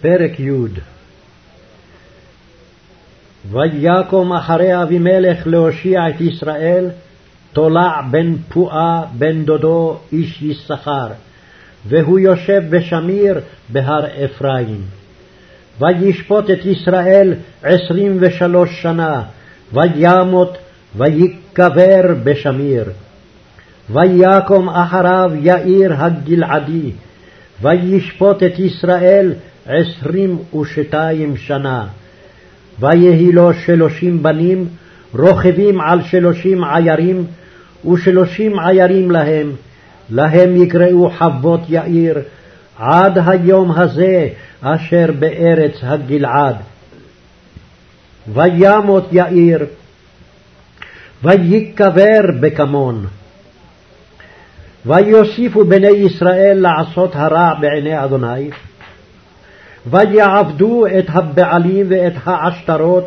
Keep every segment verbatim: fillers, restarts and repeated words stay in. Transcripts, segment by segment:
פרק י'. ויקום אחרי אבימלך להושיע את ישראל תולע בן פועה בן דודו איש יששכר, והוא יושב בשמיר בהר אפרים. וישפוט את ישראל עשרים ושלוש שנה, וימות ויקבר בשמיר. ויקום אחריו יאיר הגלעדי, וישפוט את ישראל עשרים ושתיים שנה. ויהי לו שלושים בנים, רוכבים על שלושים עיירים, ושלושים עיירים להם, להם יקראו חוות יאיר, עד היום הזה אשר בארץ הגלעד. וימות יאיר, ויקבר בקמון. ויוסיפו בני ישראל לעשות הרע בעיני אדוני, ויעבדו את הבעלים ואת העשתרות,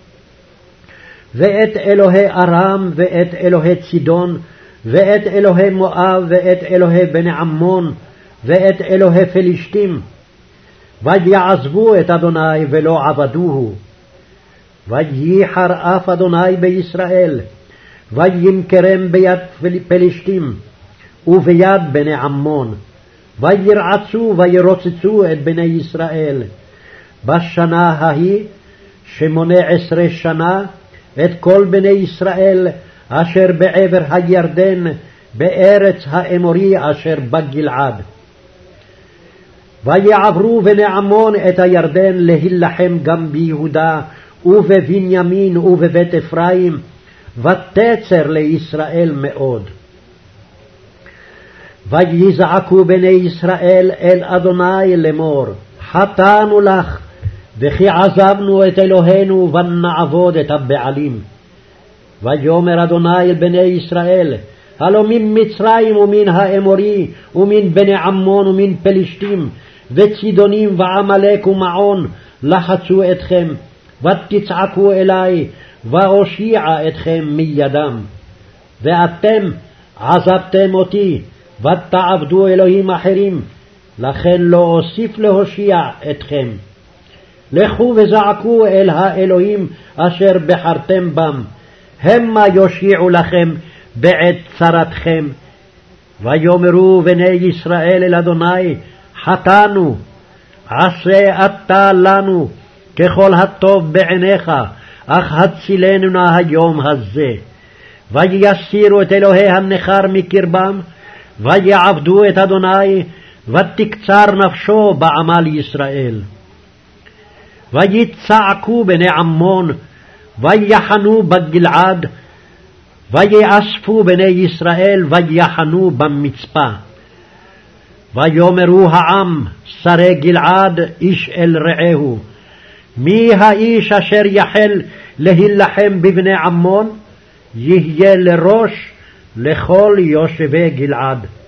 ואת אלוהי ארם, ואת אלוהי צידון, ואת אלוהי מואב, ואת אלוהי בני עמון, ואת אלוהי פלישתים. ויעזבו את אדוני ולא עבדוהו. וייחר אף אדוני בישראל, וימכרם ביד פלישתים, וביד בני עמון. וירעצו וירוצצו את בני ישראל. בשנה ההיא, שמונה עשרה שנה, את כל בני ישראל אשר בעבר הירדן, בארץ האמורי אשר בגלעד. ויעברו בני עמון את הירדן להילחם גם ביהודה ובבנימין ובבית אפרים, ותצר לישראל מאוד. ויזעקו בני ישראל אל אדוני לאמור, חטאנו לך, וכי עזבנו את אלוהינו ונעבוד את הבעלים. ויאמר אדוני אל בני ישראל, הלא מן מצרים ומן האמורי ומן בני עמון ומן פלישתים וצידונים ועמלק ומעון לחצו אתכם, ותצעקו אלי ואושיע אתכם מידם. ואתם עזבתם אותי ותעבדו אלוהים אחרים, לכן לא אוסיף להושיע אתכם. לכו וזעקו אל האלוהים אשר בחרתם בם, המה יושיעו לכם בעת צרתכם. ויאמרו בני ישראל אל אדוני, חטאנו, עשה אתה לנו ככל הטוב בעיניך, אך הצילנו נא היום הזה. ויסירו את אלוהי הנכר מקרבם, ויעבדו את אדוני, ותקצר נפשו בעמל ישראל. ויצעקו בני עמון, ויחנו בגלעד, ויאספו בני ישראל, ויחנו במצפה. ויאמרו העם, שרי גלעד, איש אל רעהו, מי האיש אשר יחל להילחם בבני עמון? יהיה לראש לכל יושבי גלעד.